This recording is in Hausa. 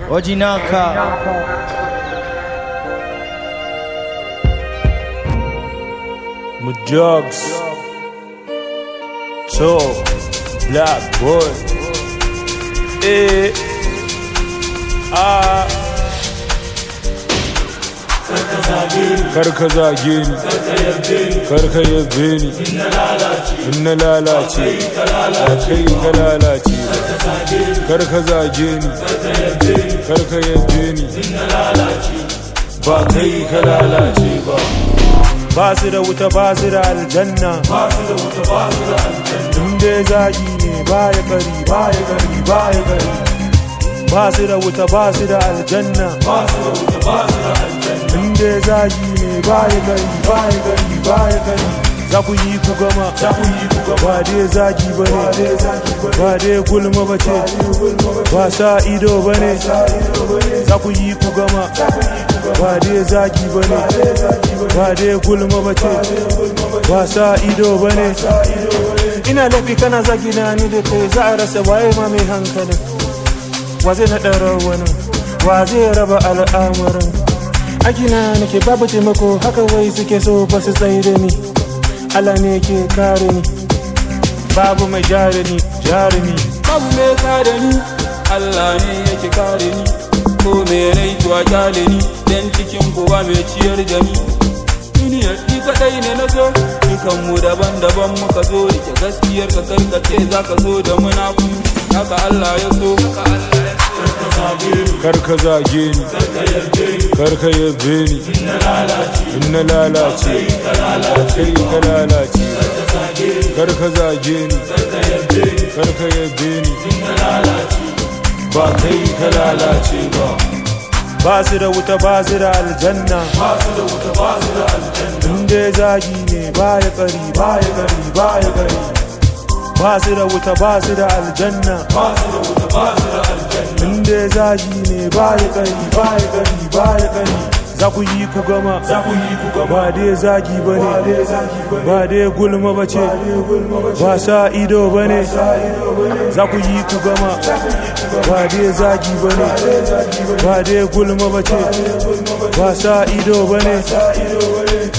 Ojinaka. Mujogs, Top, Black Boy, Karka zage ni, karka yabe ni, in na lalace, a kai ka lalace. Karka zage ni, karka yabe ni, ba kai ka lalace ba. Ba su da wuta ba su da aljanna, inda zagi ne baya kari baya kari baya kari. Ba su da wuta ba su da aljanna, inda zagi ne baya kari baya kari baya kari. Za ku yi ku gama, ba dai zagi ba ne, ba dai gulma ba ce, ba sa ido ba ne. Za ku yi ku gama, ba dai zagi ba ne, ba dai gulma ba ce, ba sa ido ba ne. Ina laifi kana zagi na ni da kai, za a rasa waye ma mai hankalin, wa zai naɗa rawanin, wa zai raba al'amarin. Agina nake babu taimako, haka wai suke so ba su tsaye da ni. Allah ne ke kare ni, babu mai jarumi, babu mai kare ni. Allah ne yake kare ni, ko mai rai tuwa kyale ni, dan cikin kowa mai ciyar da ni. Duniyar ni kadai ne na zo, dukan mu daban-daban muka zo, rike gaskiyar ka karkace za ka zo da munafiki, haka Allah ya so. Karka zage ni, karka yabe ni, in na lalace, kai ka lalace. Karka zage ni, karka yabe ni, ba kai ka lalace ba. Ba su da wuta ba su da aljanna, inda zagi ne baya kari baya kari baya kari. Ba su da wuta ba su da aljanna, inda zagi ne baya kari baya kari baya kari. Za ku yi ku gama, ba dai zagi ba ne, ba dai gulma ba ce, ba sa ido ba ne. Za ku yi ku gama, ba dai zagi ba ne, ba dai gulma ba ce, ba sa ido ba ne.